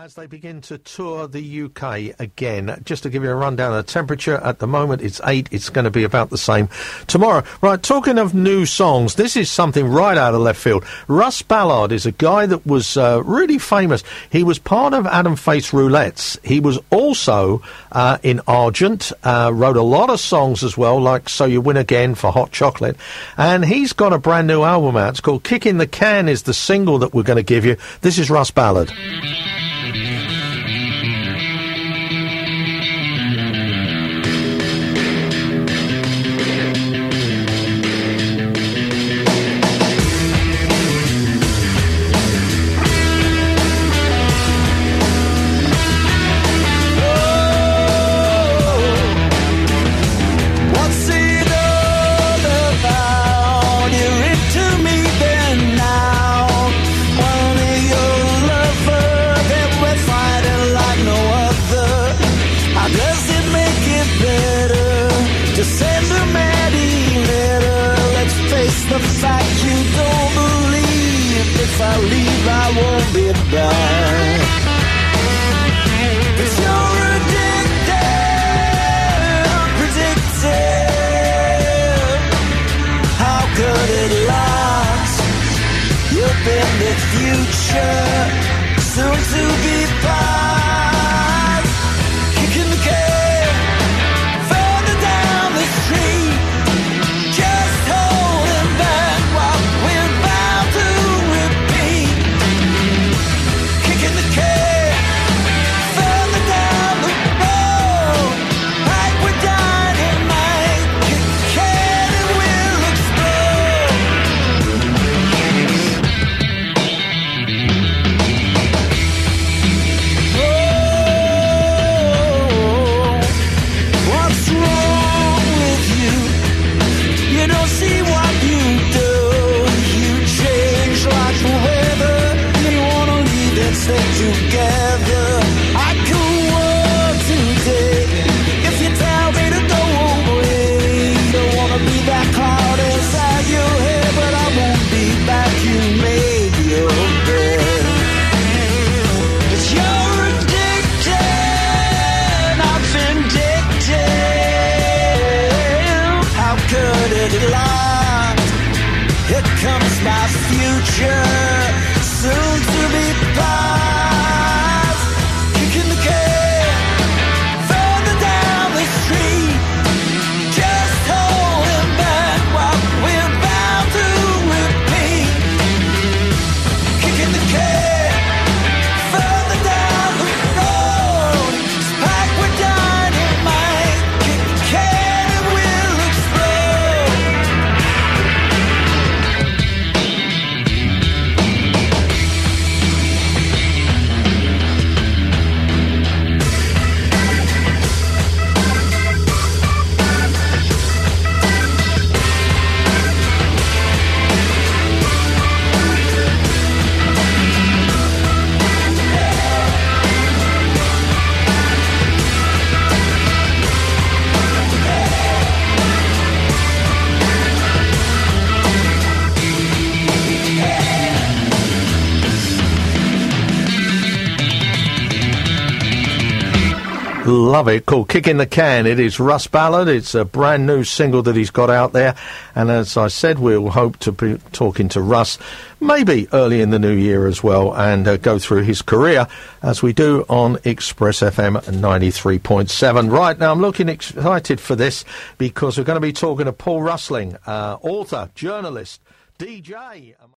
as they begin to tour the UK again. Just to give you a rundown of the temperature, at the moment it's 8. It's going to be about the same tomorrow. Right, talking of new songs, this is something right out of left field. Russ Ballard is a guy that was really famous. He was part of Adam Faith's Roulettes. He was also in Argent, wrote a lot of songs as well, like So You Win Again for Hot Chocolate. And he's got a brand new album out. It's called Kick in the Can is the single that we're going to give you. This is Russ Ballard. I leave, I won't be back. But you're addicted, unpredicted. How could it last? You've been the future, soon to be past. Kicking the can further down the street, just holding back what we're bound to. Together, I could work today. If you tell me to go away, don't wanna be that cloud inside your head, but I won't be back. You made your bed, but you're addicted, not vindictive. How could it last? Here comes my future, soon to be past. Love it. Called Kick in the Can. It is Russ Ballard. It's a brand new single that he's got out there. And as I said, we'll hope to be talking to Russ maybe early in the new year as well and go through his career as we do on Express FM 93.7. Right, now I'm looking excited for this because we're going to be talking to Paul Rusling, author, journalist, DJ.